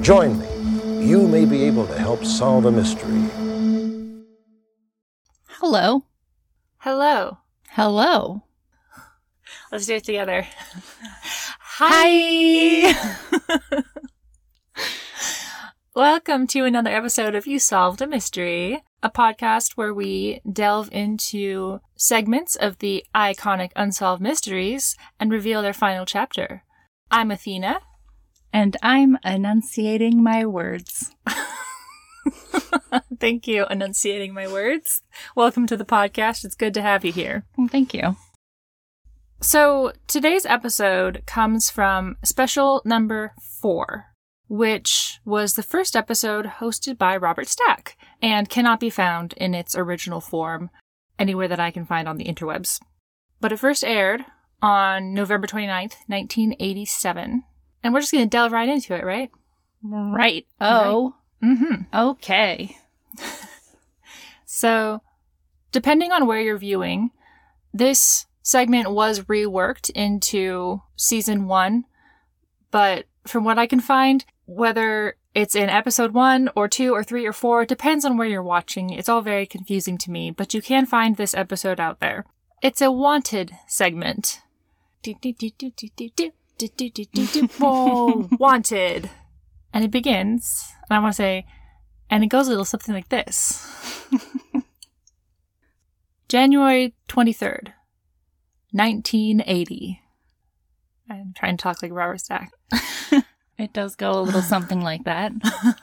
Join me. You may be able to help solve a mystery. Hello. Hello. Hello. Let's do it together. Hi. Welcome to another episode of You Solved a Mystery, a podcast where we delve into segments of the iconic Unsolved Mysteries and reveal their final chapter. I'm Athena. And I'm enunciating my words. Thank you, enunciating my words. Welcome to the podcast. It's good to have you here. Thank you. So today's episode comes from special number 4, which was the first episode hosted by Robert Stack and cannot be found in its original form anywhere that I can find on the interwebs. But it first aired on November 29th, 1987. And we're just going to delve right into it, right? Right. Oh. Right. Mm-hmm. Okay. So, depending on where you're viewing, this segment was reworked into season 1. But from what I can find, whether it's in episode 1 or 2 or 3 or 4, it depends on where you're watching. It's all very confusing to me, but you can find this episode out there. It's a wanted segment. Wanted. And it begins, and I want to say, and it goes a little something like this. January 23rd, 1980. I'm trying to talk like Robert Stack. It does go a little something like that.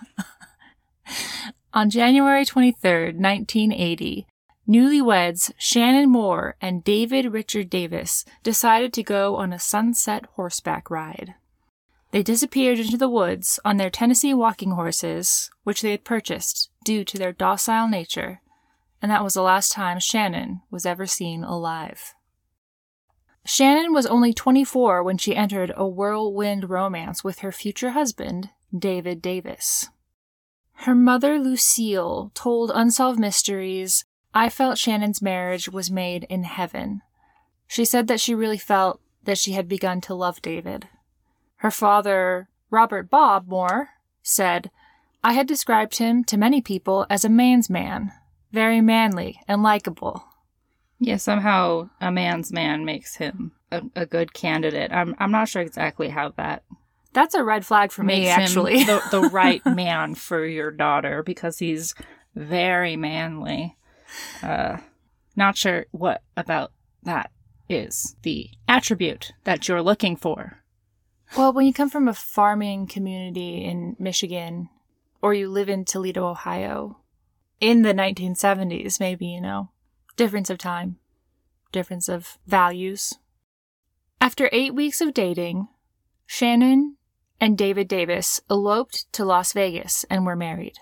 On January 23rd, 1980, newlyweds Shannon Moore and David Richard Davis decided to go on a sunset horseback ride. They disappeared into the woods on their Tennessee walking horses, which they had purchased due to their docile nature, and that was the last time Shannon was ever seen alive. Shannon was only 24 when she entered a whirlwind romance with her future husband, David Davis. Her mother, Lucille, told Unsolved Mysteries, "I felt Shannon's marriage was made in heaven." She said that she really felt that she had begun to love David. Her father, Robert Bob Moore, said, "I had described him to many people as a man's man, very manly and likable." Yeah, somehow a man's man makes him a good candidate. I'm not sure exactly how that That's a red flag for me, makes actually. him the right man for your daughter, because he's very manly. Not sure what about that is the attribute that you're looking for. Well, when you come from a farming community in Michigan, or you live in Toledo, Ohio, in the 1970s, maybe, difference of time, difference of values. After 8 weeks of dating, Shannon and David Davis eloped to Las Vegas and were married.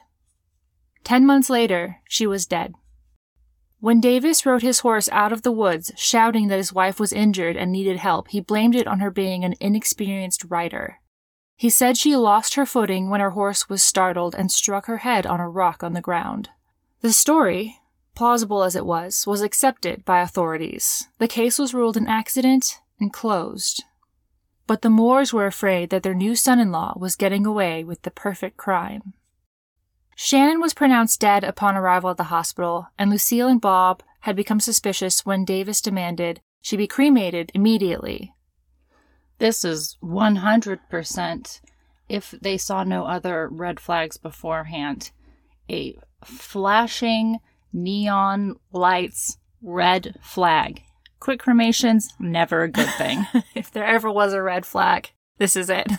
10 months later, she was dead. When Davis rode his horse out of the woods, shouting that his wife was injured and needed help, he blamed it on her being an inexperienced rider. He said she lost her footing when her horse was startled and struck her head on a rock on the ground. The story, plausible as it was accepted by authorities. The case was ruled an accident and closed. But the Moores were afraid that their new son-in-law was getting away with the perfect crime. Shannon was pronounced dead upon arrival at the hospital, and Lucille and Bob had become suspicious when Davis demanded she be cremated immediately. This is 100%, if they saw no other red flags beforehand, a flashing neon lights red flag. Quick cremations, never a good thing. If there ever was a red flag, this is it.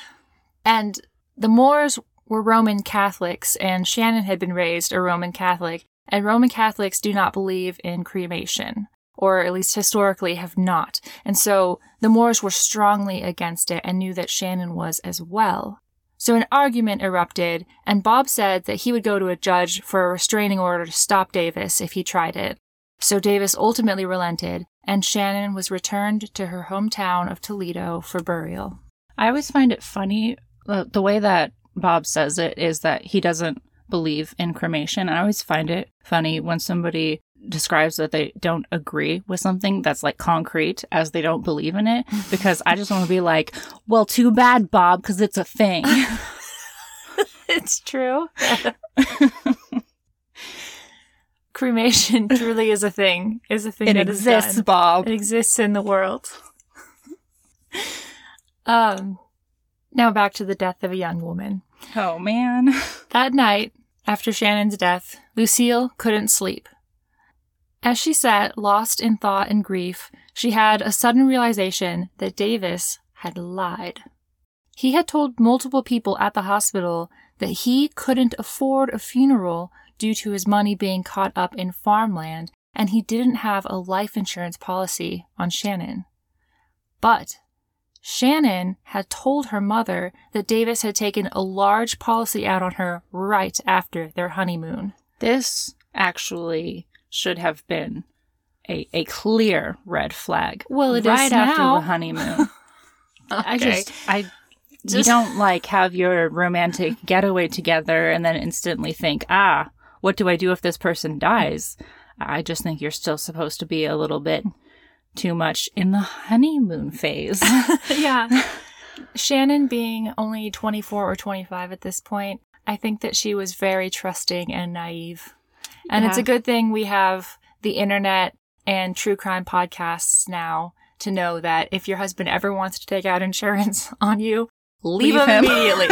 And the Moores were Roman Catholics, and Shannon had been raised a Roman Catholic, and Roman Catholics do not believe in cremation, or at least historically have not. And so the Moores were strongly against it and knew that Shannon was as well. So an argument erupted, and Bob said that he would go to a judge for a restraining order to stop Davis if he tried it. So Davis ultimately relented, and Shannon was returned to her hometown of Toledo for burial. I always find it funny, the way that Bob says it is that he doesn't believe in cremation. I always find it funny when somebody describes that they don't agree with something that's like concrete as they don't believe in it, because I just want to be like, well, too bad, Bob, because it's a thing. It's true. Cremation truly is a thing. It exists, Bob. It exists in the world. Now back to the death of a young woman. Oh, man. That night, after Shannon's death, Lucille couldn't sleep. As she sat, lost in thought and grief, she had a sudden realization that Davis had lied. He had told multiple people at the hospital that he couldn't afford a funeral due to his money being caught up in farmland, and he didn't have a life insurance policy on Shannon. But Shannon had told her mother that Davis had taken a large policy out on her right after their honeymoon. This actually should have been a clear red flag. Well, it right is after now. the honeymoon. Okay. You don't like have your romantic getaway together and then instantly think, what do I do if this person dies? I just think you're still supposed to be a little bit too much in the honeymoon phase. Yeah. Shannon being only 24 or 25 at this point, I think that she was very trusting and naive. And It's a good thing we have the internet and true crime podcasts now to know that if your husband ever wants to take out insurance on you, leave him immediately.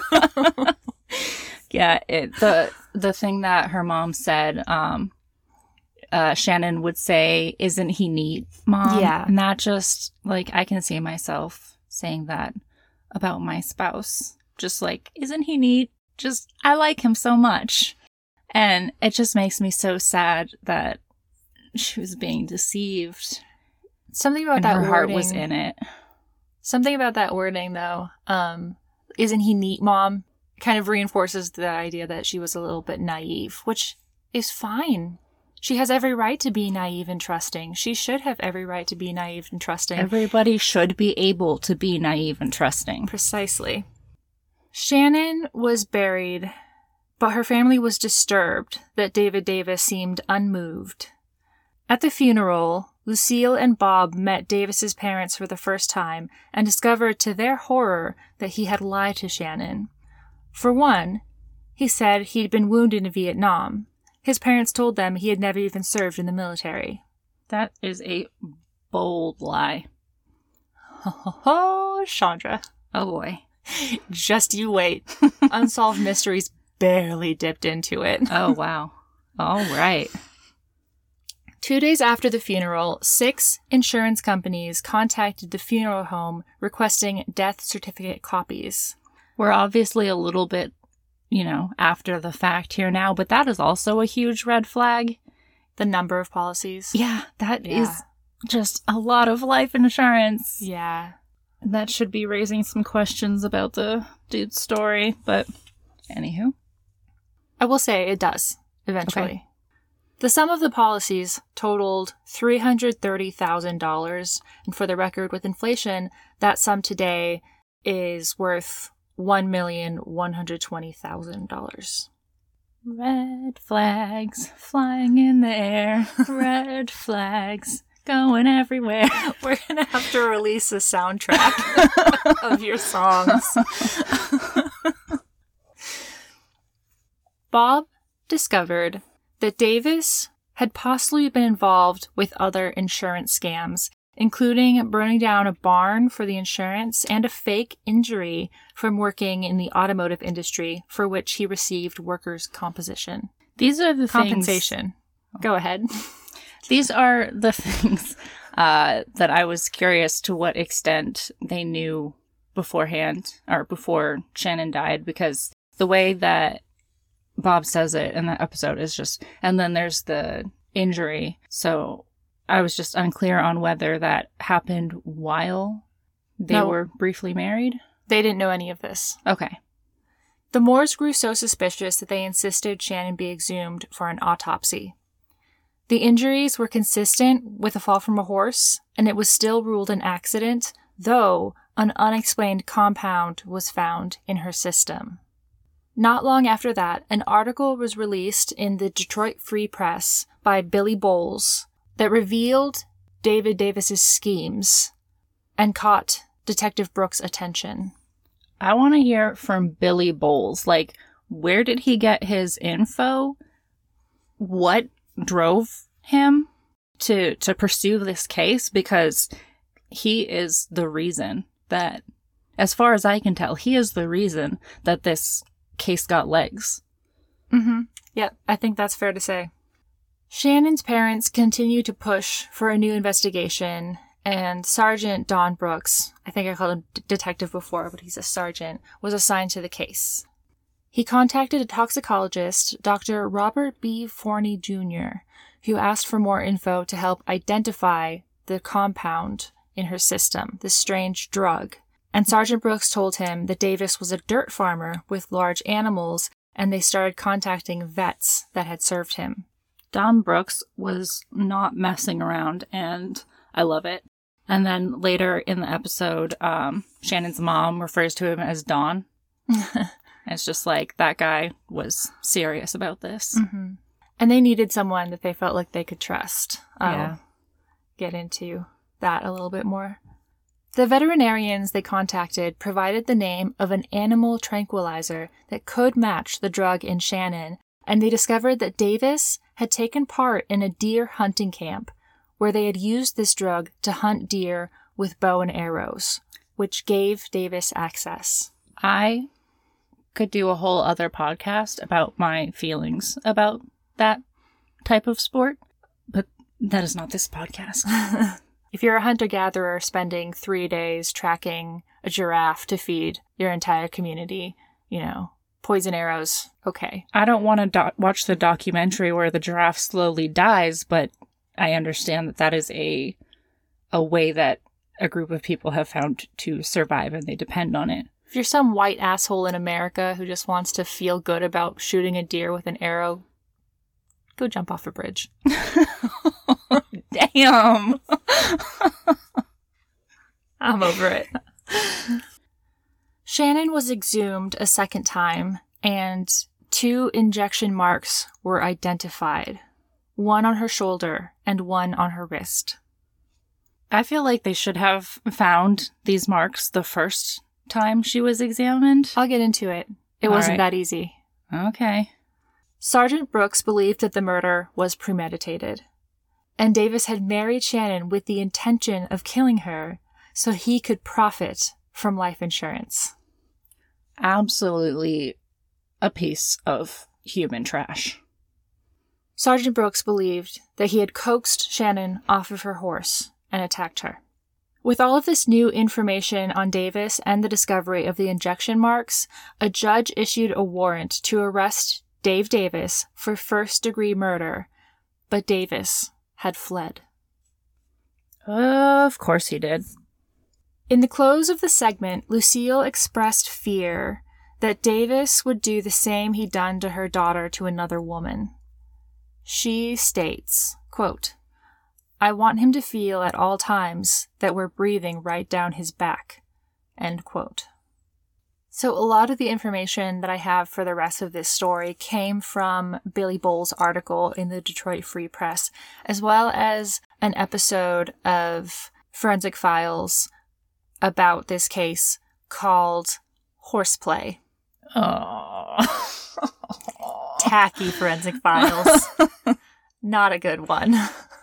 Yeah, the thing that her mom said, Shannon would say, "Isn't he neat, Mom?" Yeah. And that just, like, I can see myself saying that about my spouse. Just like, "Isn't he neat? Just, I like him so much." And it just makes me so sad that she was being deceived. Something about and that her heart wording, was in it. Something about that wording, though, "Isn't he neat, Mom?" kind of reinforces the idea that she was a little bit naive, which is fine. She has every right to be naive and trusting. She should have every right to be naive and trusting. Everybody should be able to be naive and trusting. Precisely. Shannon was buried, but her family was disturbed that David Davis seemed unmoved. At the funeral, Lucille and Bob met Davis's parents for the first time and discovered to their horror that he had lied to Shannon. For one, he said he'd been wounded in Vietnam. His parents told them he had never even served in the military. That is a bold lie. Oh, Chandra. Oh boy. Just you wait. Unsolved Mysteries barely dipped into it. Oh, wow. All right. 2 days after the funeral, 6 insurance companies contacted the funeral home requesting death certificate copies. We're obviously a little bit, after the fact here now, but that is also a huge red flag. The number of policies. Yeah, that is just a lot of life insurance. Yeah. That should be raising some questions about the dude's story, but anywho. I will say it does, eventually. Okay. The sum of the policies totaled $330,000, and for the record, with inflation, that sum today is worth $1,120,000. Red flags flying in the air. Red flags going everywhere. We're going to have to release a soundtrack of your songs. Bob discovered that Davis had possibly been involved with other insurance scams, including burning down a barn for the insurance and a fake injury from working in the automotive industry for which he received workers' compensation. These are the compensation. Go ahead. These are the things that I was curious to what extent they knew beforehand or before Shannon died, because the way that Bob says it in that episode is just, and then there's the injury. So I was just unclear on whether that happened while they were briefly married. They didn't know any of this. Okay. The Moores grew so suspicious that they insisted Shannon be exhumed for an autopsy. The injuries were consistent with a fall from a horse, and it was still ruled an accident, though an unexplained compound was found in her system. Not long after that, an article was released in the Detroit Free Press by Billy Bowles that revealed David Davis's schemes and caught Detective Brooks' attention. I want to hear from Billy Bowles. Like, where did he get his info? What drove him to pursue this case? Because he is the reason that, as far as I can tell, he is the reason that this case got legs. Mm-hmm. Yep, I think that's fair to say. Shannon's parents continue to push for a new investigation, and Sergeant Don Brooks, I think I called him detective before, but he's a sergeant, was assigned to the case. He contacted a toxicologist, Dr. Robert B. Forney Jr., who asked for more info to help identify the compound in her system, this strange drug. And Sergeant Brooks told him that Davis was a dirt farmer with large animals, and they started contacting vets that had served him. Don Brooks was not messing around, and I love it. And then later in the episode, Shannon's mom refers to him as Don. It's just like, that guy was serious about this. Mm-hmm. And they needed someone that they felt like they could trust. Yeah. Get into that a little bit more. The veterinarians they contacted provided the name of an animal tranquilizer that could match the drug in Shannon, and they discovered that Davis had taken part in a deer hunting camp where they had used this drug to hunt deer with bow and arrows, which gave Davis access. I could do a whole other podcast about my feelings about that type of sport, but that is not this podcast. If you're a hunter-gatherer spending 3 days tracking a giraffe to feed your entire community, poison arrows, okay. I don't want to watch the documentary where the giraffe slowly dies, but I understand that is a way that a group of people have found to survive, and they depend on it. If you're some white asshole in America who just wants to feel good about shooting a deer with an arrow, go jump off a bridge. Damn. I'm over it. Shannon was exhumed a second time, and 2 injection marks were identified. One on her shoulder and one on her wrist. I feel like they should have found these marks the first time she was examined. I'll get into it. It wasn't that easy. Okay. Sergeant Brooks believed that the murder was premeditated, and Davis had married Shannon with the intention of killing her so he could profit from life insurance. Absolutely a piece of human trash. Sergeant Brooks believed that he had coaxed Shannon off of her horse and attacked her. With all of this new information on Davis and the discovery of the injection marks, a judge issued a warrant to arrest Dave Davis for first-degree murder, but Davis had fled. Of course he did. In the close of the segment, Lucille expressed fear that Davis would do the same he'd done to her daughter to another woman. She states, quote, "I want him to feel at all times that we're breathing right down his back," end quote. So a lot of the information that I have for the rest of this story came from Billy Bowles' article in the Detroit Free Press, as well as an episode of Forensic Files about this case called Horseplay. Oh. Tacky Forensic Files. Not a good one.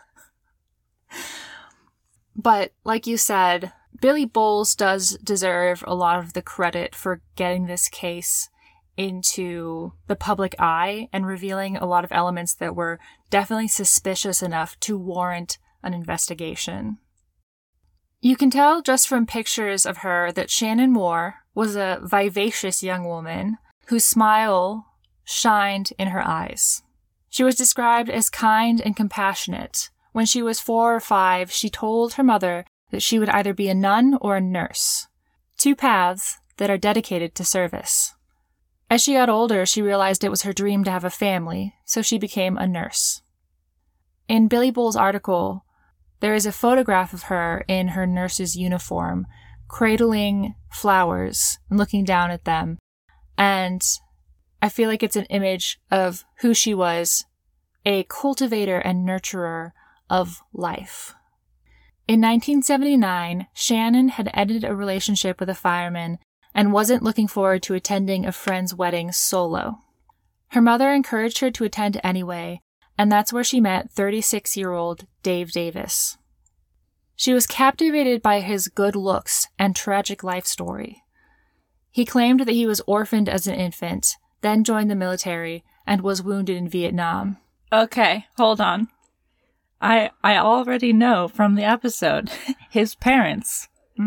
But like you said, Billy Bowles does deserve a lot of the credit for getting this case into the public eye and revealing a lot of elements that were definitely suspicious enough to warrant an investigation. You can tell just from pictures of her that Shannon Moore was a vivacious young woman whose smile shined in her eyes. She was described as kind and compassionate. When she was 4 or 5, she told her mother that she would either be a nun or a nurse, 2 paths that are dedicated to service. As she got older, she realized it was her dream to have a family, so she became a nurse. In Billy Bowles' article, there is a photograph of her in her nurse's uniform, cradling flowers and looking down at them, and I feel like it's an image of who she was, a cultivator and nurturer of life. In 1979, Shannon had ended a relationship with a fireman and wasn't looking forward to attending a friend's wedding solo. Her mother encouraged her to attend anyway, and that's where she met 36-year-old Dave Davis. She was captivated by his good looks and tragic life story. He claimed that he was orphaned as an infant, then joined the military, and was wounded in Vietnam. Okay, hold on. I already know from the episode, his parents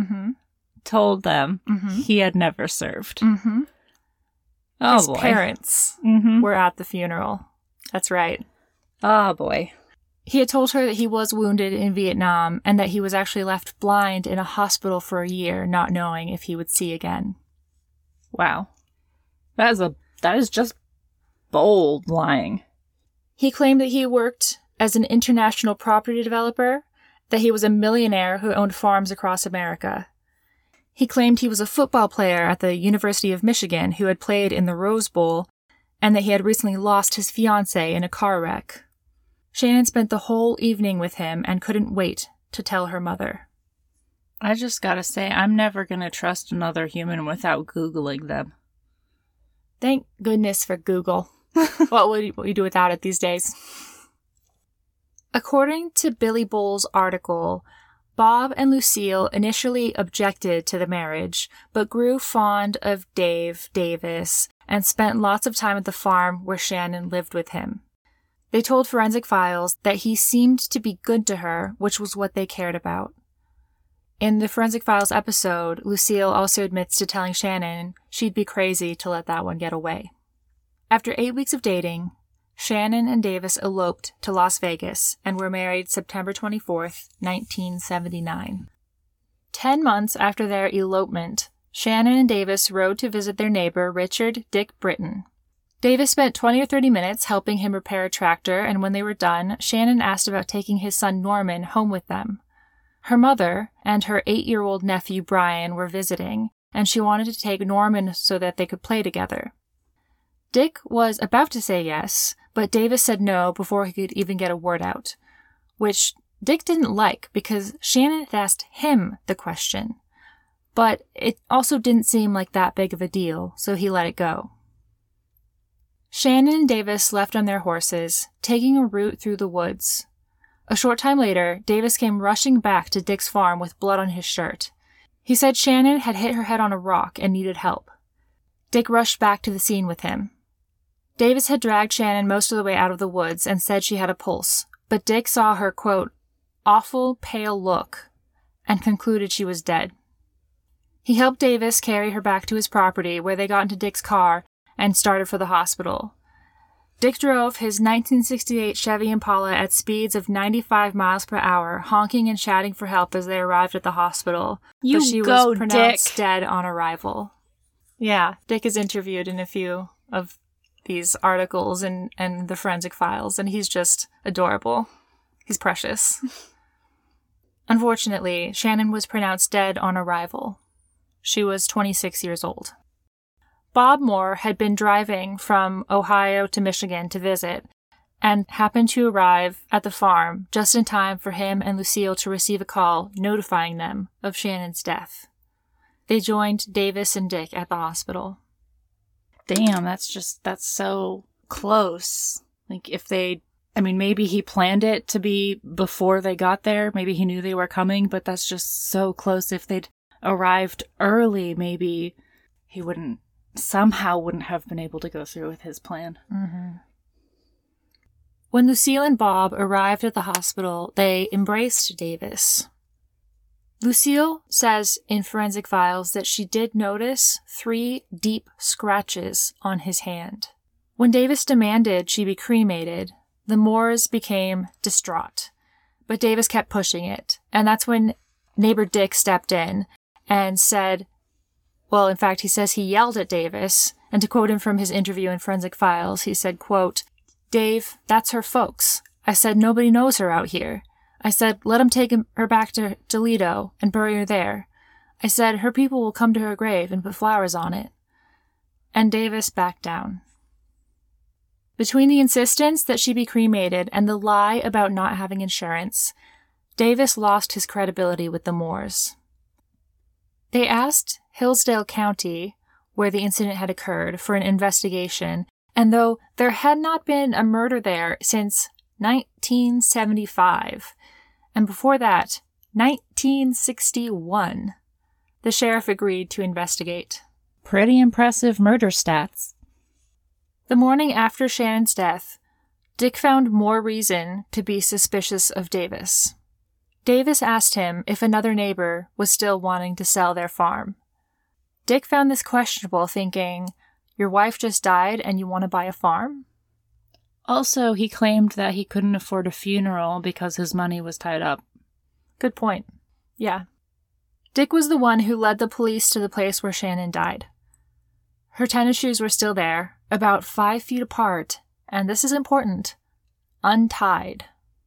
told them he had never served. Oh, his boy. Parents were at the funeral. That's right. Oh, boy. He had told her that he was wounded in Vietnam and that he was actually left blind in a hospital for a year, not knowing if he would see again. Wow. That is just bold lying. He claimed that he worked as an international property developer, that he was a millionaire who owned farms across America. He claimed he was a football player at the University of Michigan who had played in the Rose Bowl, and that he had recently lost his fiancée in a car wreck. Shannon spent the whole evening with him and couldn't wait to tell her mother. I just gotta say, I'm never gonna trust another human without Googling them. Thank goodness for Google. What would you do without it these days? According to Billy Bull's article, Bob and Lucille initially objected to the marriage, but grew fond of Dave Davis and spent lots of time at the farm where Shannon lived with him. They told Forensic Files that he seemed to be good to her, which was what they cared about. In the Forensic Files episode, Lucille also admits to telling Shannon she'd be crazy to let that one get away. After 8 weeks of dating, Shannon and Davis eloped to Las Vegas and were married September 24th, 1979. 10 months after their elopement, Shannon and Davis rode to visit their neighbor, Richard Dick Britton. Davis spent 20 or 30 minutes helping him repair a tractor, and when they were done, Shannon asked about taking his son Norman home with them. Her mother and her 8-year-old nephew Brian were visiting, and she wanted to take Norman so that they could play together. Dick was about to say yes, but Davis said no before he could even get a word out, which Dick didn't like because Shannon had asked him the question. But it also didn't seem like that big of a deal, so he let it go. Shannon and Davis left on their horses, taking a route through the woods. A short time later, Davis came rushing back to Dick's farm with blood on his shirt. He said Shannon had hit her head on a rock and needed help. Dick rushed back to the scene with him. Davis had dragged Shannon most of the way out of the woods and said she had a pulse, but Dick saw her, quote, awful pale look, and concluded she was dead. He helped Davis carry her back to his property, where they got into Dick's car and started for the hospital. Dick drove his 1968 Chevy Impala at speeds of 95 miles per hour, honking and shouting for help as they arrived at the hospital. You but she go, was pronounced Dick. dead on arrival. Yeah, Dick is interviewed in a few of these articles and the Forensic Files, and he's just adorable. He's precious. Unfortunately, Shannon was pronounced dead on arrival. She was 26 years old. Bob Moore had been driving from Ohio to Michigan to visit and happened to arrive at the farm just in time for him and Lucille to receive a call notifying them of Shannon's death. They joined Davis and Dick at the hospital. Damn, that's so close. Like, maybe he planned it to be before they got there. Maybe he knew they were coming, but that's just so close. If they'd arrived early, maybe he wouldn't have been able to go through with his plan. Mm-hmm. When Lucille and Bob arrived at the hospital, they embraced Davis. Lucille says in Forensic Files that she did notice 3 deep scratches on his hand. When Davis demanded she be cremated, the Moores became distraught, but Davis kept pushing it, and that's when neighbor Dick stepped in and said, well, in fact, he says he yelled at Davis, and to quote him from his interview in Forensic Files, he said, quote, Dave, that's her folks. I said, nobody knows her out here. I said, let him take her back to Toledo and bury her there. I said, her people will come to her grave and put flowers on it. And Davis backed down. Between the insistence that she be cremated and the lie about not having insurance, Davis lost his credibility with the Moores. They asked Hillsdale County, where the incident had occurred, for an investigation, and though there had not been a murder there since 1975, and before that, 1961, the sheriff agreed to investigate. Pretty impressive murder stats. The morning after Shannon's death, Dick found more reason to be suspicious of Davis. Davis asked him if another neighbor was still wanting to sell their farm. Dick found this questionable, thinking, your wife just died and you want to buy a farm? Also, he claimed that he couldn't afford a funeral because his money was tied up. Good point. Yeah. Dick was the one who led the police to the place where Shannon died. Her tennis shoes were still there, about 5 feet apart, and this is important, untied.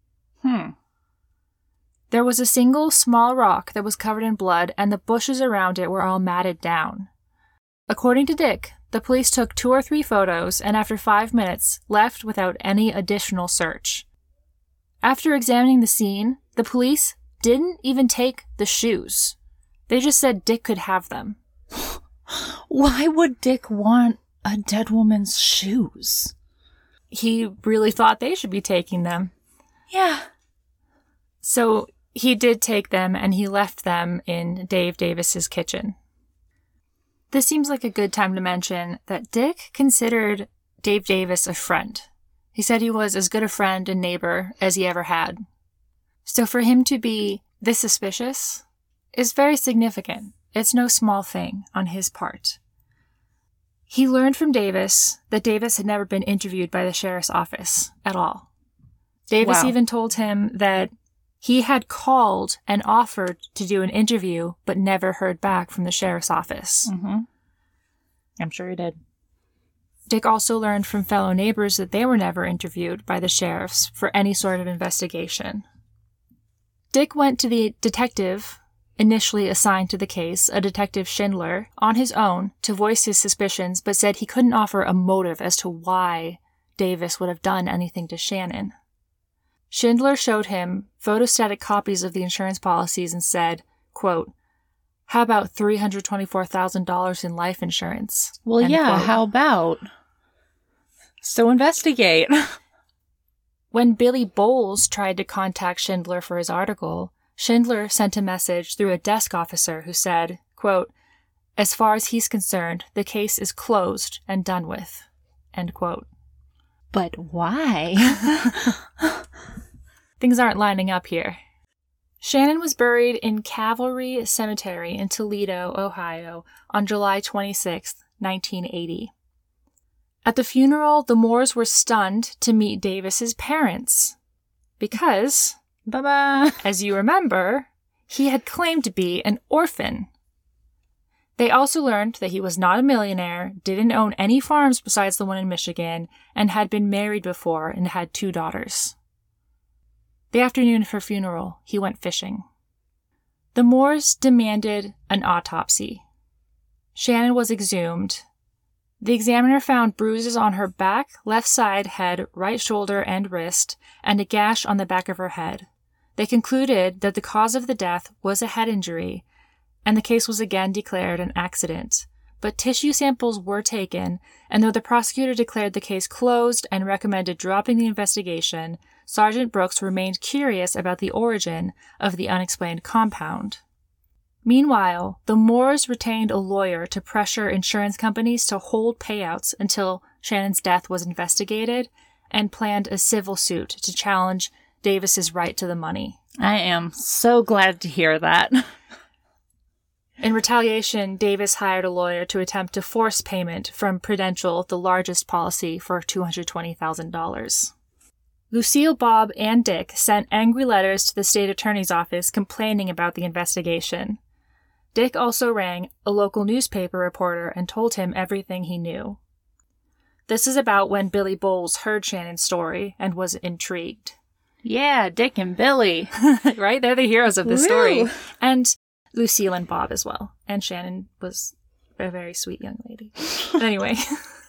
There was a single small rock that was covered in blood, and the bushes around it were all matted down. According to Dick, the police took 2 or 3 photos and after 5 minutes left without any additional search. After examining the scene, the police didn't even take the shoes. They just said Dick could have them. Why would Dick want a dead woman's shoes? He really thought they should be taking them. Yeah. So he did take them, and he left them in Dave Davis's kitchen. This seems like a good time to mention that Dick considered Dave Davis a friend. He said he was as good a friend and neighbor as he ever had. So for him to be this suspicious is very significant. It's no small thing on his part. He learned from Davis that Davis had never been interviewed by the sheriff's office at all. Davis even told him that he had called and offered to do an interview, but never heard back from the sheriff's office. I'm sure he did. Dick also learned from fellow neighbors that they were never interviewed by the sheriffs for any sort of investigation. Dick went to the detective initially assigned to the case, a Detective Schindler, on his own to voice his suspicions, but said he couldn't offer a motive as to why Davis would have done anything to Shannon. Schindler showed him photostatic copies of the insurance policies and said, quote, how about $324,000 in life insurance? Well, End yeah, quote. how about? So investigate. When Billy Bowles tried to contact Schindler for his article, Schindler sent a message through a desk officer who said, quote, as far as he's concerned, the case is closed and done with. End quote. But why? Things aren't lining up here. Shannon was buried in Cavalry Cemetery in Toledo, Ohio, on July 26, 1980. At the funeral, the Moores were stunned to meet Davis's parents because, Bye-bye. as you remember, he had claimed to be an orphan. They also learned that he was not a millionaire, didn't own any farms besides the one in Michigan, and had been married before and had 2 daughters. The afternoon of her funeral, he went fishing. The Moores demanded an autopsy. Shannon was exhumed. The examiner found bruises on her back, left side, head, right shoulder, and wrist, and a gash on the back of her head. They concluded that the cause of the death was a head injury, and the case was again declared an accident. But tissue samples were taken, and though the prosecutor declared the case closed and recommended dropping the investigation, Sergeant Brooks remained curious about the origin of the unexplained compound. Meanwhile, the Moores retained a lawyer to pressure insurance companies to hold payouts until Shannon's death was investigated, and planned a civil suit to challenge Davis's right to the money. I am so glad to hear that. In retaliation, Davis hired a lawyer to attempt to force payment from Prudential, the largest policy, for $220,000. Lucille, Bob, and Dick sent angry letters to the state attorney's office complaining about the investigation. Dick also rang a local newspaper reporter and told him everything he knew. This is about when Billy Bowles heard Shannon's story and was intrigued. Yeah, Dick and Billy. Right? They're the heroes of the Woo. story. And Lucille and Bob as well. And Shannon was a very sweet young lady. But anyway.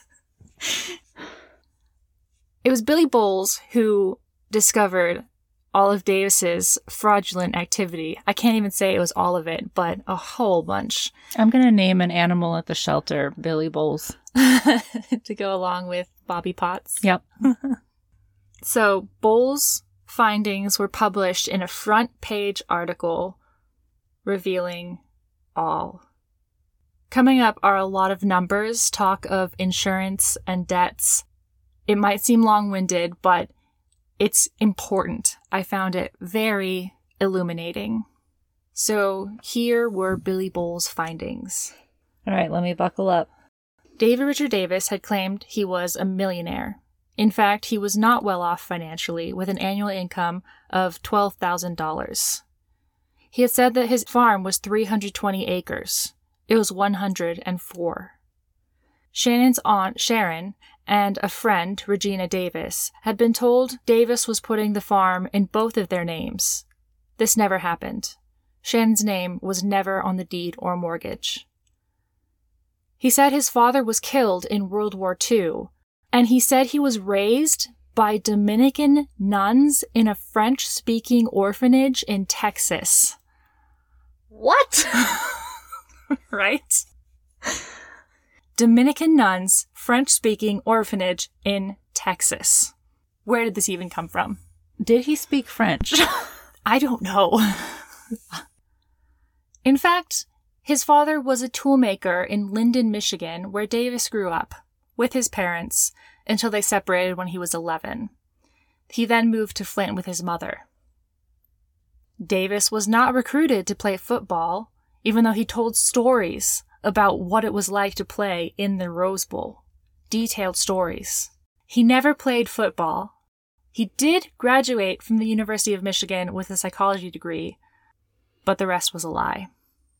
It was Billy Bowles who discovered all of Davis's fraudulent activity. I can't even say it was all of it, but a whole bunch. I'm going to name an animal at the shelter Billy Bowles. To go along with Bobby Potts. Yep. So Bowles' findings were published in a front page article revealing all. Coming up are a lot of numbers, talk of insurance and debts. It might seem long-winded, but it's important. I found it very illuminating. So here were Billy Bowles' findings. All right, let me buckle up. David Richard Davis had claimed he was a millionaire. In fact, he was not well off financially, with an annual income of $12,000. He had said that his farm was 320 acres. It was 104. Shannon's aunt, Sharon, and a friend, Regina Davis, had been told Davis was putting the farm in both of their names. This never happened. Shannon's name was never on the deed or mortgage. He said his father was killed in World War II, and he said he was raised by Dominican nuns in a French-speaking orphanage in Texas. What? Right? Dominican nuns, French-speaking orphanage in Texas. Where did this even come from? Did he speak French? I don't know. In fact, his father was a toolmaker in Linden, Michigan, where Davis grew up, with his parents, until they separated when he was 11. He then moved to Flint with his mother. Davis was not recruited to play football, even though he told stories about what it was like to play in the Rose Bowl. Detailed stories. He never played football. He did graduate from the University of Michigan with a psychology degree, but the rest was a lie.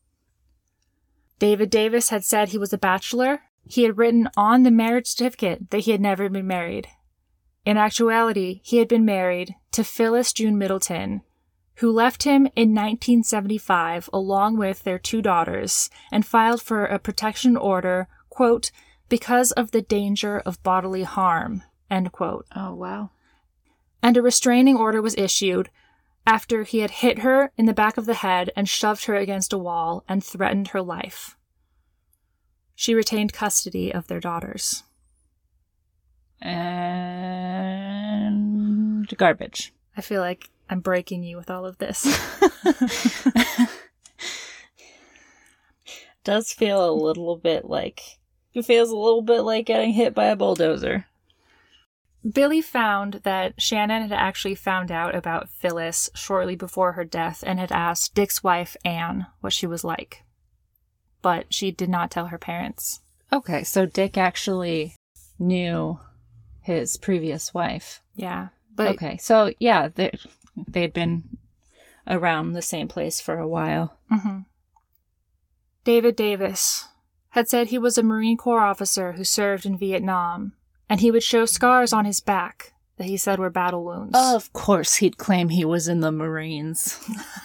David Davis had said he was a bachelor. He had written on the marriage certificate that he had never been married. In actuality, he had been married to Phyllis June Middleton, who left him in 1975 along with their 2 daughters and filed for a protection order, quote, because of the danger of bodily harm, end quote. Oh, wow. And a restraining order was issued after he had hit her in the back of the head and shoved her against a wall and threatened her life. She retained custody of their daughters. And garbage. I feel like I'm breaking you with all of this. Does feel a little bit like... It feels a little bit like getting hit by a bulldozer. Billy found that Shannon had actually found out about Phyllis shortly before her death and had asked Dick's wife, Anne, what she was like. But she did not tell her parents. Okay, so Dick actually knew his previous wife. Yeah. But okay, so yeah, they had been around the same place for a while. Mm-hmm. David Davis had said he was a Marine Corps officer who served in Vietnam, and he would show scars on his back that he said were battle wounds. Of course he'd claim he was in the Marines.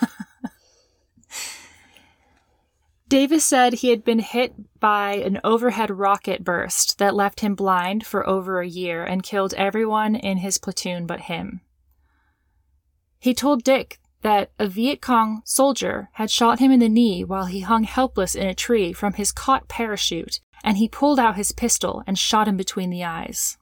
Davis said he had been hit by an overhead rocket burst that left him blind for over a year and killed everyone in his platoon but him. He told Dick that a Viet Cong soldier had shot him in the knee while he hung helpless in a tree from his caught parachute, and he pulled out his pistol and shot him between the eyes.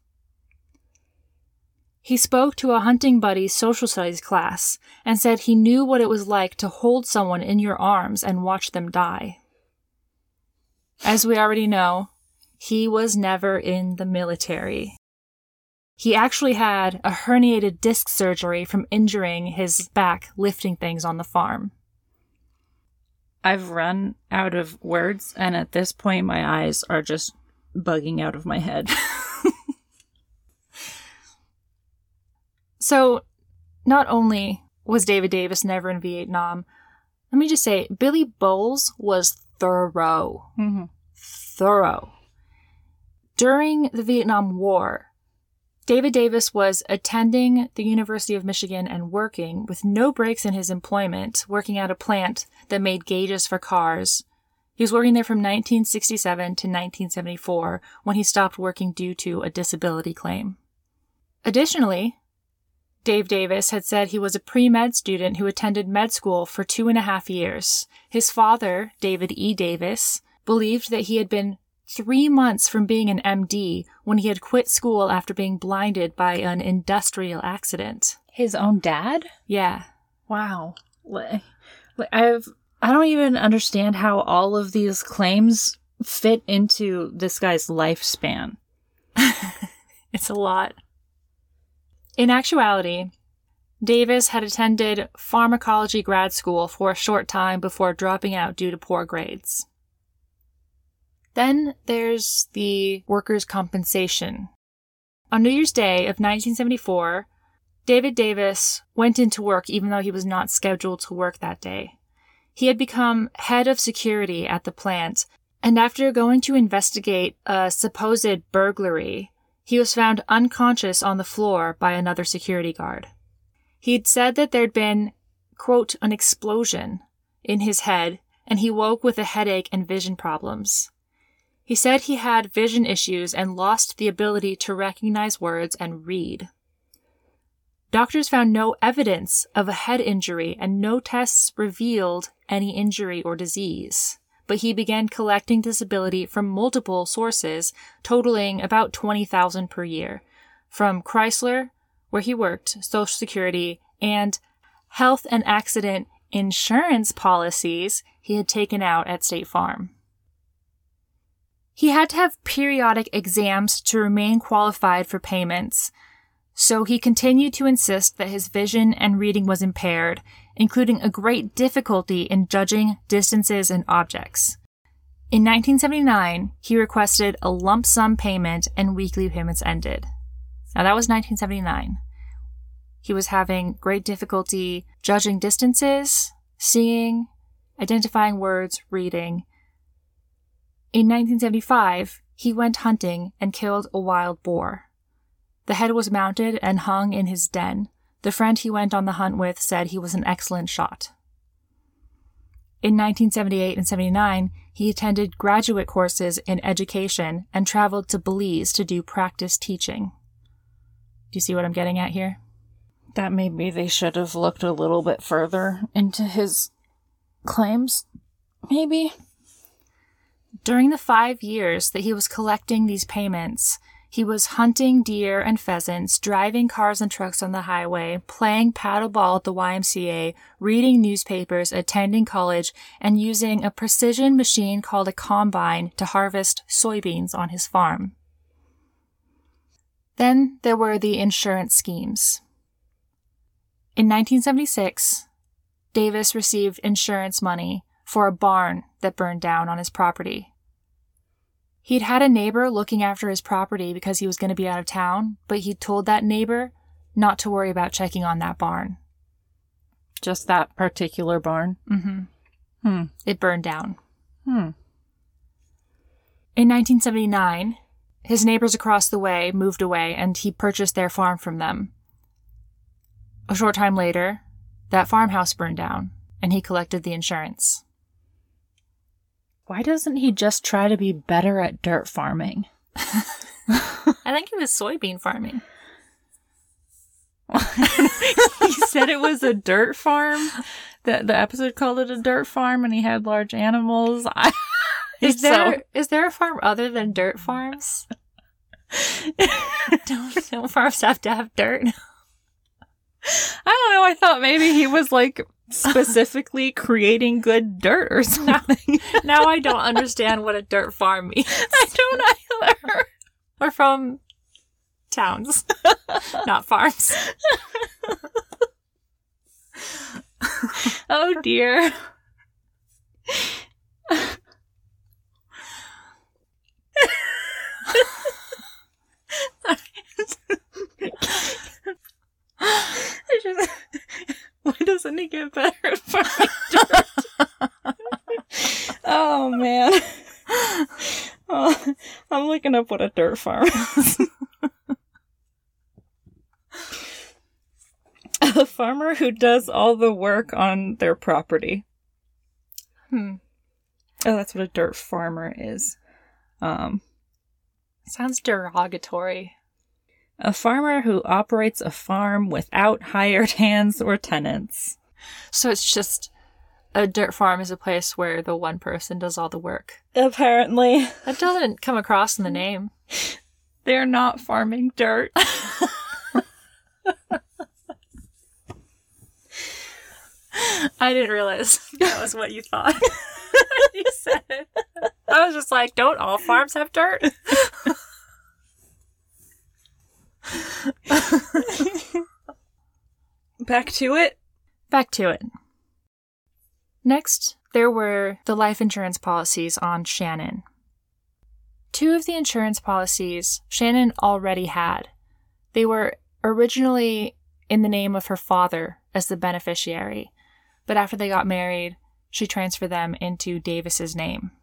He spoke to a hunting buddy's social studies class and said he knew what it was like to hold someone in your arms and watch them die. As we already know, he was never in the military. He actually had a herniated disc surgery from injuring his back lifting things on the farm. I've run out of words, and at this point my eyes are just bugging out of my head. So, not only was David Davis never in Vietnam, let me just say, Billy Bowles was thorough. Mm-hmm. Thorough. During the Vietnam War, David Davis was attending the University of Michigan and working with no breaks in his employment, working at a plant that made gauges for cars. He was working there from 1967 to 1974 when he stopped working due to a disability claim. Additionally, Dave Davis had said he was a pre-med student who attended med school for 2.5 years. His father, David E. Davis, believed that he had been 3 months from being an MD when he had quit school after being blinded by an industrial accident. His own dad? Yeah. Wow. I don't even understand how all of these claims fit into this guy's lifespan. It's a lot. In actuality, Davis had attended pharmacology grad school for a short time before dropping out due to poor grades. Then there's the workers' compensation. On New Year's Day of 1974, David Davis went into work even though he was not scheduled to work that day. He had become head of security at the plant, and after going to investigate a supposed burglary, he was found unconscious on the floor by another security guard. He'd said that there'd been, quote, an explosion in his head, and he woke with a headache and vision problems. He said he had vision issues and lost the ability to recognize words and read. Doctors found no evidence of a head injury and no tests revealed any injury or disease. But he began collecting disability from multiple sources, totaling about $20,000 per year, from Chrysler, where he worked, Social Security, and health and accident insurance policies he had taken out at State Farm. He had to have periodic exams to remain qualified for payments, so he continued to insist that his vision and reading was impaired, including a great difficulty in judging distances and objects. In 1979, he requested a lump sum payment and weekly payments ended. Now that was 1979. He was having great difficulty judging distances, seeing, identifying words, reading. In 1975, he went hunting and killed a wild boar. The head was mounted and hung in his den. The friend he went on the hunt with said he was an excellent shot. In 1978 and 79, he attended graduate courses in education and traveled to Belize to do practice teaching. Do you see what I'm getting at here? That maybe they should have looked a little bit further into his claims. Maybe. During the 5 years that he was collecting these payments, he was hunting deer and pheasants, driving cars and trucks on the highway, playing paddleball at the YMCA, reading newspapers, attending college, and using a precision machine called a combine to harvest soybeans on his farm. Then there were the insurance schemes. In 1976, Davis received insurance money for a barn that burned down on his property. He'd had a neighbor looking after his property because he was going to be out of town, but he told that neighbor not to worry about checking on that barn. Just that particular barn? Mm-hmm. It burned down. In 1979, his neighbors across the way moved away and he purchased their farm from them. A short time later, that farmhouse burned down and he collected the insurance. Why doesn't he just try to be better at dirt farming? I think he was soybean farming. He said it was a dirt farm. The episode called it a dirt farm and he had large animals. Is there a farm other than dirt farms? Don't farms have to have dirt? I don't know. I thought maybe he was like specifically creating good dirt or something. Now I don't understand what a dirt farm means. I don't either. We're from towns, not farms. Oh dear. Why doesn't he get better at farming dirt? Oh man. Oh, I'm looking up what a dirt farm is. A farmer who does all the work on their property. Oh, that's what a dirt farmer is. Sounds derogatory. A farmer who operates a farm without hired hands or tenants. So it's just a dirt farm is a place where the one person does all the work. Apparently. That doesn't come across in the name. They're not farming dirt. I didn't realize that was what you thought. You said it. I was just like, don't all farms have dirt? Back to it? Back to it. Next, there were the life insurance policies on Shannon. 2 of the insurance policies Shannon already had. They were originally in the name of her father as the beneficiary, but after they got married, she transferred them into Davis's name.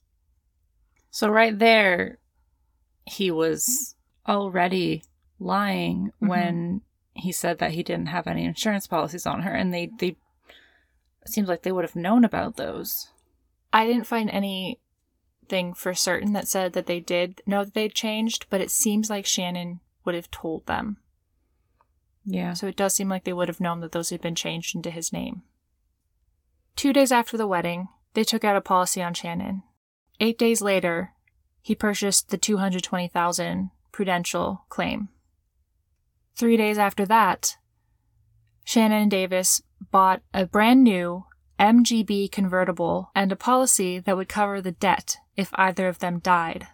So right there, he was already lying when he said that he didn't have any insurance policies on her, and they it seems like they would have known about those. I didn't find anything for certain that said that they did know that they'd changed, but it seems like Shannon would have told them. Yeah. So it does seem like they would have known that those had been changed into his name. 2 days after the wedding, they took out a policy on Shannon. 8 days later, he purchased the $220,000 Prudential claim. 3 days after that, Shannon and Davis bought a brand new MGB convertible and a policy that would cover the debt if either of them died.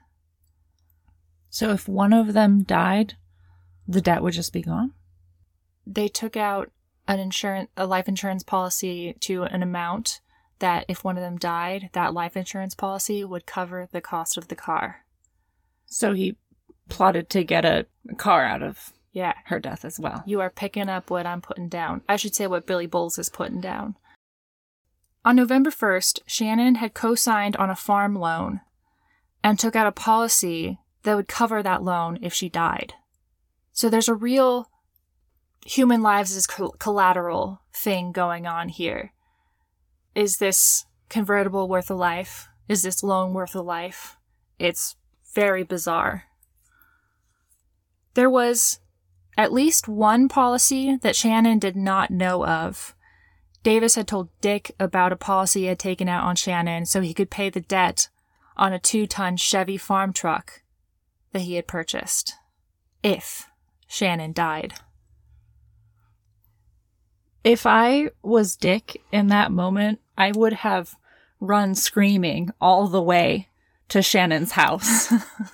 So if one of them died, the debt would just be gone? They took out a life insurance policy to an amount that if one of them died, that life insurance policy would cover the cost of the car. So he plotted to get a car out of Yeah. her death as well. You are picking up what I'm putting down. I should say what Billy Bowles is putting down. On November 1st, Shannon had co-signed on a farm loan and took out a policy that would cover that loan if she died. So there's a real human lives as collateral thing going on here. Is this convertible worth a life? Is this loan worth a life? It's very bizarre. There was at least one policy that Shannon did not know of. Davis had told Dick about a policy he had taken out on Shannon so he could pay the debt on a 2-ton Chevy farm truck that he had purchased. If Shannon died. If I was Dick in that moment, I would have run screaming all the way to Shannon's house.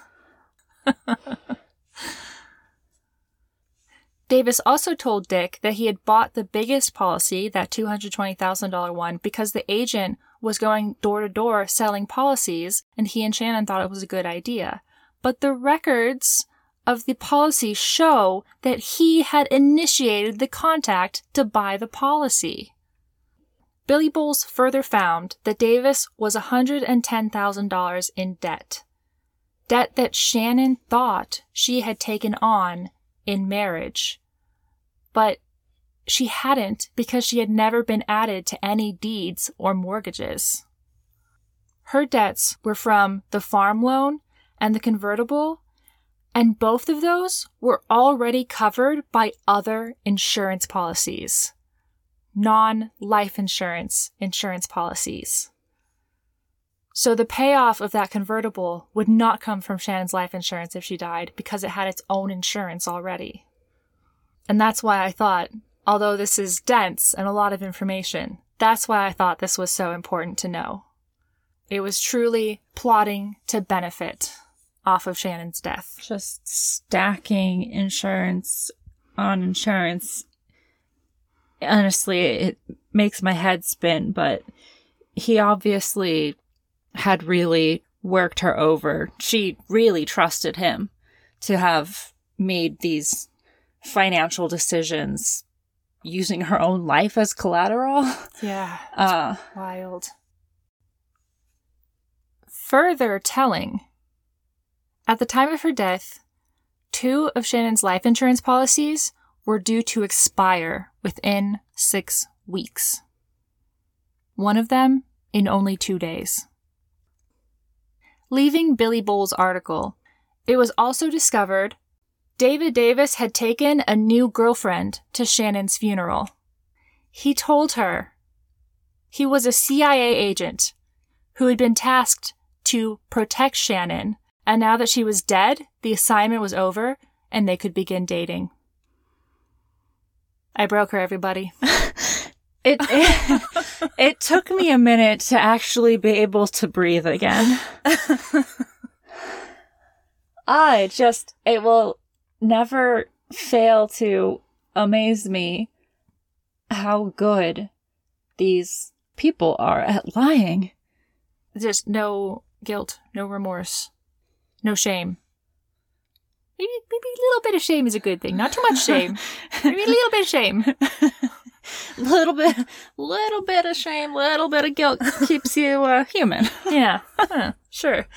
Davis also told Dick that he had bought the biggest policy, that $220,000 one, because the agent was going door to door selling policies, and he and Shannon thought it was a good idea. But the records of the policy show that he had initiated the contact to buy the policy. Billy Bowles further found that Davis was $110,000 in debt. Debt that Shannon thought she had taken on in marriage. But she hadn't because she had never been added to any deeds or mortgages. Her debts were from the farm loan and the convertible, and both of those were already covered by other insurance policies. Non-life insurance policies. So the payoff of that convertible would not come from Shannon's life insurance if she died because it had its own insurance already. And that's why I thought, although this is dense and a lot of information, that's why I thought this was so important to know. It was truly plotting to benefit off of Shannon's death. Just stacking insurance on insurance. Honestly, it makes my head spin, but he obviously had really worked her over. She really trusted him to have made these financial decisions using her own life as collateral. Yeah. Wild. Further telling, at the time of her death, 2 of Shannon's life insurance policies were due to expire within 6 weeks. One of them in only 2 days. Leaving Billy Bowles' article, it was also discovered David Davis had taken a new girlfriend to Shannon's funeral. He told her he was a CIA agent who had been tasked to protect Shannon, and now that she was dead, the assignment was over, and they could begin dating. I broke her, everybody. It took me a minute to actually be able to breathe again. It will never fail to amaze me how good these people are at lying. Just no guilt, no remorse, no shame. Maybe a little bit of shame is a good thing. Not too much shame. Maybe a little bit of shame. little bit of shame, little bit of guilt keeps you human. Yeah, sure.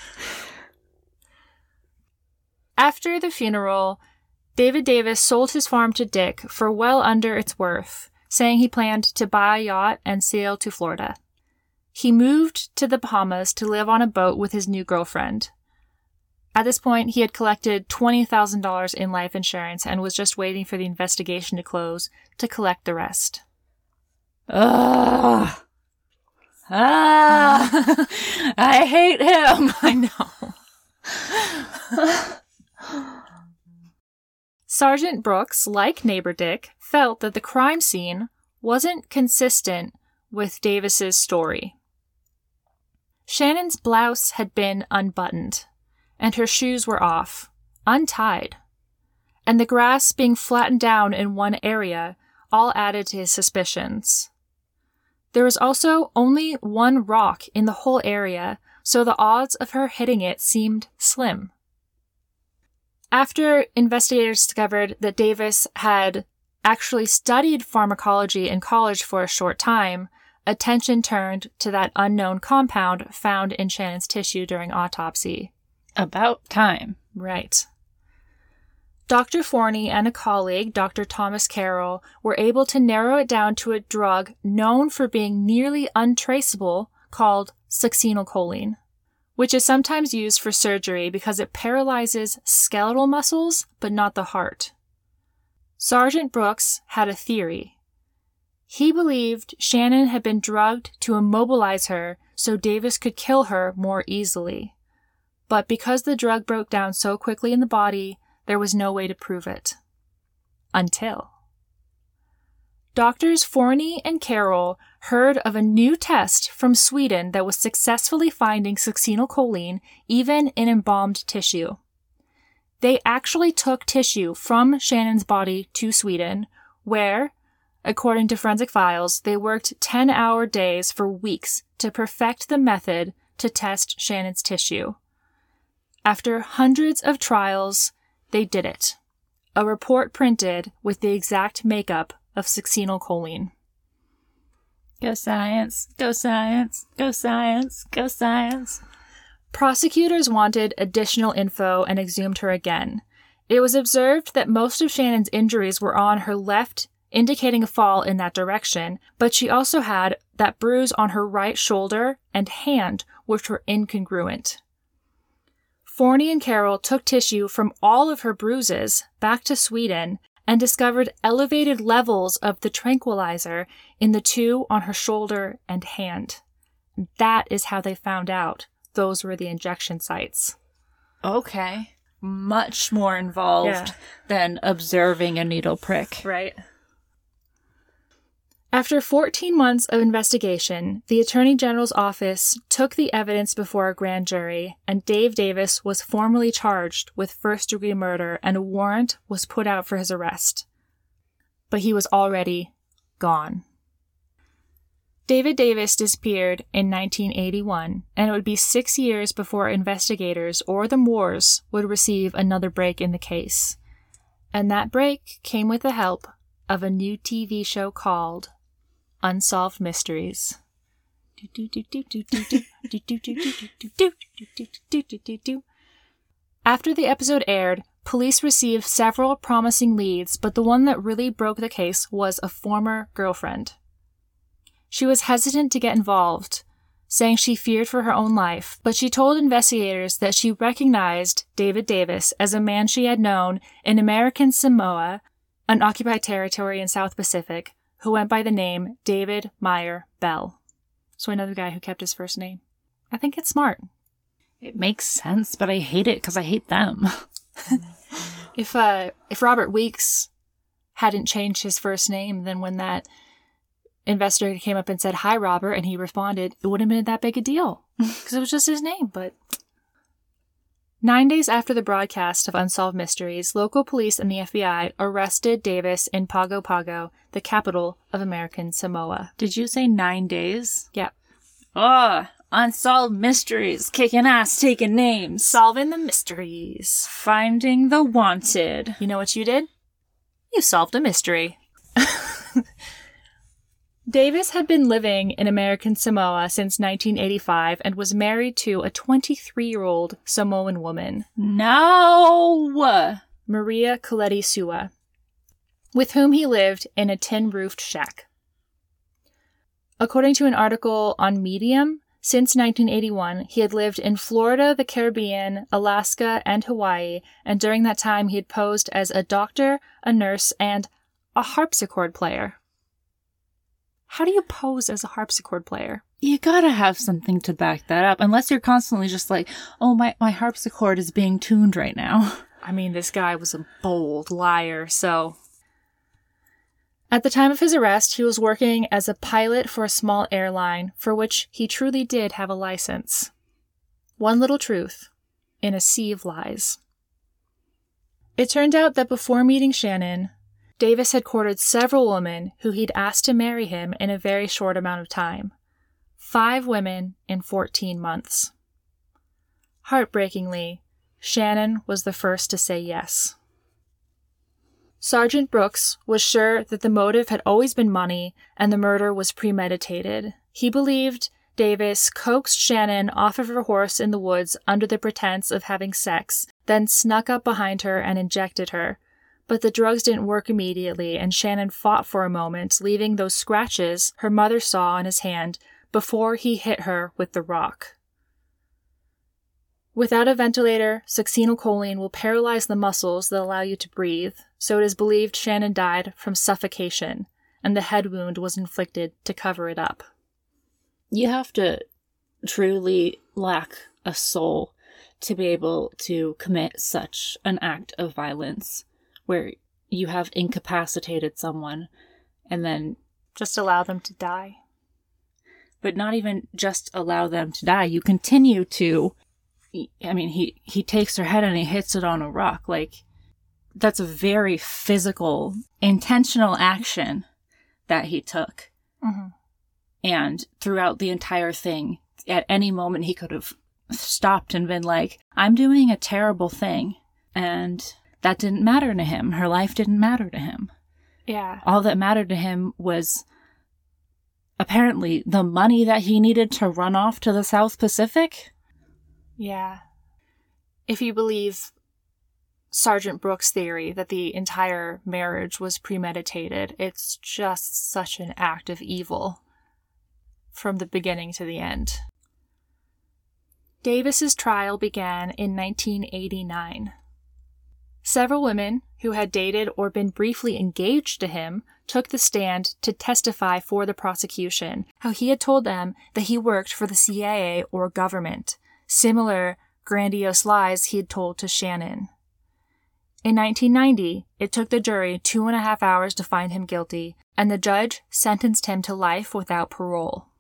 After the funeral, David Davis sold his farm to Dick for well under its worth, saying he planned to buy a yacht and sail to Florida. He moved to the Bahamas to live on a boat with his new girlfriend. At this point, he had collected $20,000 in life insurance and was just waiting for the investigation to close to collect the rest. I hate him. I know. Sergeant Brooks, like neighbor Dick, felt that the crime scene wasn't consistent with Davis's story. Shannon's blouse had been unbuttoned, and her shoes were off, untied, and the grass being flattened down in one area all added to his suspicions. There was also only one rock in the whole area, so the odds of her hitting it seemed slim. After investigators discovered that Davis had actually studied pharmacology in college for a short time, attention turned to that unknown compound found in Shannon's tissue during autopsy. About time. Right. Dr. Forney and a colleague, Dr. Thomas Carroll, were able to narrow it down to a drug known for being nearly untraceable called succinylcholine, which is sometimes used for surgery because it paralyzes skeletal muscles, but not the heart. Sergeant Brooks had a theory. He believed Shannon had been drugged to immobilize her so Davis could kill her more easily. But because the drug broke down so quickly in the body, there was no way to prove it. Until Doctors Forney and Carroll heard of a new test from Sweden that was successfully finding succinylcholine even in embalmed tissue. They actually took tissue from Shannon's body to Sweden, where, according to forensic files, they worked 10-hour days for weeks to perfect the method to test Shannon's tissue. After hundreds of trials, they did it. A report printed with the exact makeup of succinylcholine. Go science, go science, go science, go science. Prosecutors wanted additional info and exhumed her again. It was observed that most of Shannon's injuries were on her left, indicating a fall in that direction, but she also had that bruise on her right shoulder and hand, which were incongruent. Forney and Carroll took tissue from all of her bruises back to Sweden and discovered elevated levels of the tranquilizer in the two on her shoulder and hand. That is how they found out those were the injection sites. Okay. Much more involved than observing a needle prick. Right. After 14 months of investigation, the Attorney General's office took the evidence before a grand jury, and Dave Davis was formally charged with first-degree murder, and a warrant was put out for his arrest. But he was already gone. David Davis disappeared in 1981, and it would be 6 years before investigators or the Moores would receive another break in the case. And that break came with the help of a new TV show called Unsolved Mysteries. After the episode aired, police received several promising leads, but the one that really broke the case was a former girlfriend. She was hesitant to get involved, saying she feared for her own life, but she told investigators that she recognized David Davis as a man she had known in American Samoa, an occupied territory in South Pacific, who went by the name David Meyer Bell. So another guy who kept his first name. I think it's smart. It makes sense, but I hate it because I hate them. If Robert Weeks hadn't changed his first name, then when that investigator came up and said, "Hi, Robert," and he responded, it wouldn't have been that big a deal because it was just his name. But 9 days after the broadcast of Unsolved Mysteries, local police and the FBI arrested Davis in Pago Pago, the capital of American Samoa. Did you say 9 days? Yep. Oh, Unsolved Mysteries, kicking ass, taking names. Solving the mysteries. Finding the wanted. You know what you did? You solved a mystery. Davis had been living in American Samoa since 1985 and was married to a 23-year-old Samoan woman. No! Maria Coletti Sua, with whom he lived in a tin-roofed shack. According to an article on Medium, since 1981, he had lived in Florida, the Caribbean, Alaska, and Hawaii, and during that time he had posed as a doctor, a nurse, and a harpsichord player. How do you pose as a harpsichord player? You gotta have something to back that up, unless you're constantly just like, oh, my harpsichord is being tuned right now. I mean, this guy was a bold liar, so... At the time of his arrest, he was working as a pilot for a small airline, for which he truly did have a license. One little truth in a sea of lies. It turned out that before meeting Shannon, Davis had courted several women who he'd asked to marry him in a very short amount of time. 5 women in 14 months. Heartbreakingly, Shannon was the first to say yes. Sergeant Brooks was sure that the motive had always been money and the murder was premeditated. He believed Davis coaxed Shannon off of her horse in the woods under the pretense of having sex, then snuck up behind her and injected her. But the drugs didn't work immediately, and Shannon fought for a moment, leaving those scratches her mother saw on his hand before he hit her with the rock. Without a ventilator, succinylcholine will paralyze the muscles that allow you to breathe, so it is believed Shannon died from suffocation, and the head wound was inflicted to cover it up. You have to truly lack a soul to be able to commit such an act of violence, where you have incapacitated someone and then just allow them to die. But not even just allow them to die. You continue to... I mean, he takes her head and he hits it on a rock. Like, that's a very physical, intentional action that he took. Mm-hmm. And throughout the entire thing, at any moment he could have stopped and been like, I'm doing a terrible thing. And that didn't matter to him. Her life didn't matter to him. Yeah. All that mattered to him was apparently the money that he needed to run off to the South Pacific. Yeah. If you believe Sergeant Brooks' theory that the entire marriage was premeditated, it's just such an act of evil from the beginning to the end. Davis's trial began in 1989. Several women who had dated or been briefly engaged to him took the stand to testify for the prosecution, how he had told them that he worked for the CIA or government. Similar grandiose lies he had told to Shannon. In 1990, it took the jury 2.5 hours to find him guilty, and the judge sentenced him to life without parole.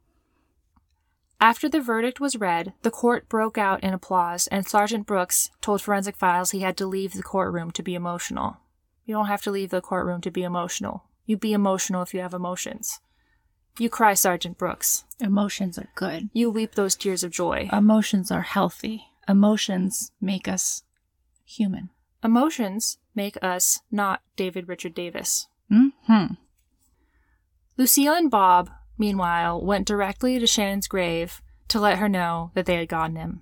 After the verdict was read, the court broke out in applause, and Sergeant Brooks told Forensic Files he had to leave the courtroom to be emotional. You don't have to leave the courtroom to be emotional. You be emotional if you have emotions. You cry, Sergeant Brooks. Emotions are good. You weep those tears of joy. Emotions are healthy. Emotions make us human. Emotions make us not David Richard Davis. Mm-hmm. Lucille and Bob, meanwhile, went directly to Shannon's grave to let her know that they had gotten him.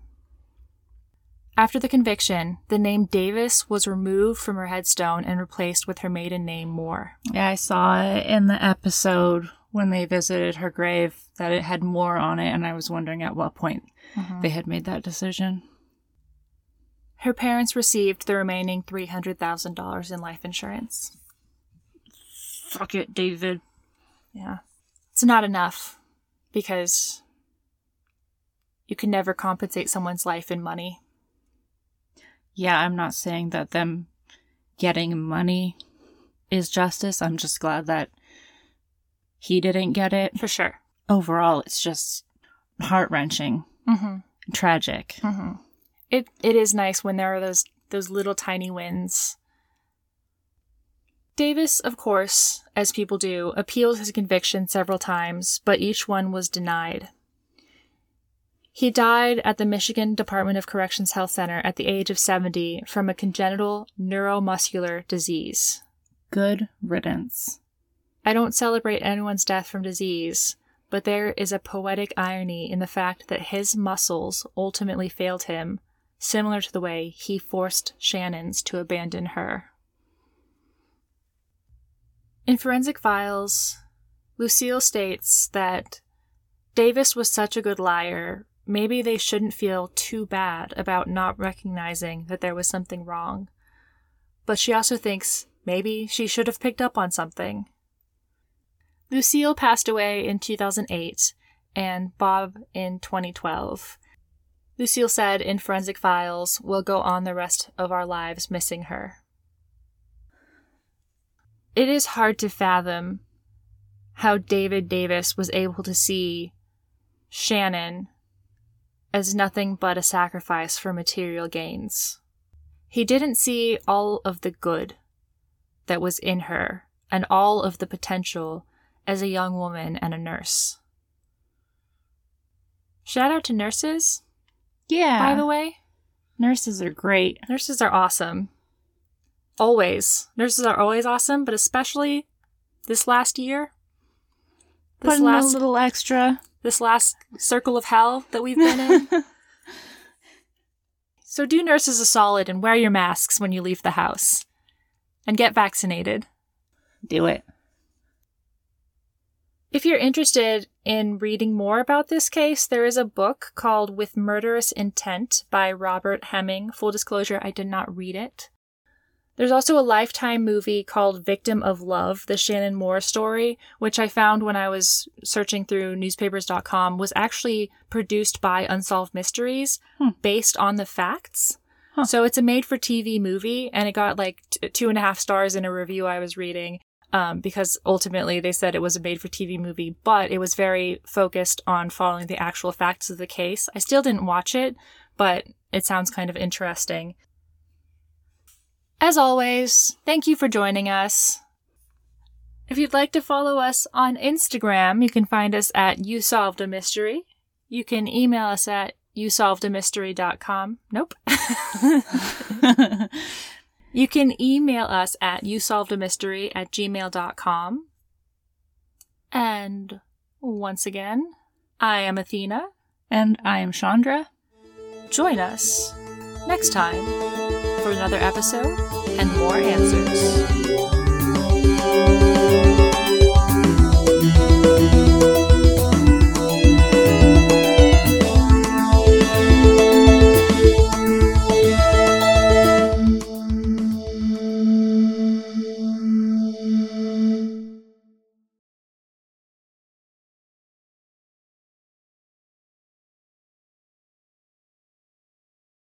After the conviction, the name Davis was removed from her headstone and replaced with her maiden name, Moore. Yeah, I saw it in the episode when they visited her grave that it had more on it, and I was wondering at what point they had made that decision. Her parents received the remaining $300,000 in life insurance. Fuck it, David. Yeah. It's not enough, because you can never compensate someone's life in money. Yeah, I'm not saying that them getting money is justice. I'm just glad that he didn't get it. For sure. Overall, it's just heart-wrenching. Tragic. It is nice when there are those little tiny wins. Davis, of course, as people do, appealed his conviction several times, but each one was denied. He died at the Michigan Department of Corrections Health Center at the age of 70 from a congenital neuromuscular disease. Good riddance. I don't celebrate anyone's death from disease, but there is a poetic irony in the fact that his muscles ultimately failed him, similar to the way he forced Shannon's to abandon her. In Forensic Files, Lucille states that Davis was such a good liar, maybe they shouldn't feel too bad about not recognizing that there was something wrong. But she also thinks maybe she should have picked up on something. Lucille passed away in 2008, and Bob in 2012. Lucille said in Forensic Files, "We'll go on the rest of our lives missing her." It is hard to fathom how David Davis was able to see Shannon as nothing but a sacrifice for material gains. He didn't see all of the good that was in her and all of the potential as a young woman and a nurse. Shout out to nurses. Yeah. By the way. Nurses are great. Nurses are awesome. Always. Nurses are always awesome, but especially this last year. Putting a little extra. This last circle of hell that we've been in. So do nurses a solid and wear your masks when you leave the house. And get vaccinated. Do it. If you're interested in reading more about this case, there is a book called With Murderous Intent by Robert Hemming. Full disclosure, I did not read it. There's also a Lifetime movie called Victim of Love, the Shannon Moore story, which I found when I was searching through newspapers.com, was actually produced by Unsolved Mysteries based on the facts. So it's a made-for-TV movie, and it got like 2.5 stars in a review I was reading, because ultimately they said it was a made-for-TV movie, but it was very focused on following the actual facts of the case. I still didn't watch it, but it sounds kind of interesting. As always, thank you for joining us. If you'd like to follow us on Instagram, you can find us at YouSolvedAMystery. You can email us at yousolvedamystery.com. Nope. You can email us at yousolvedamystery@gmail.com. And once again, I am Athena. And I am Chandra. Join us next time for another episode and more answers.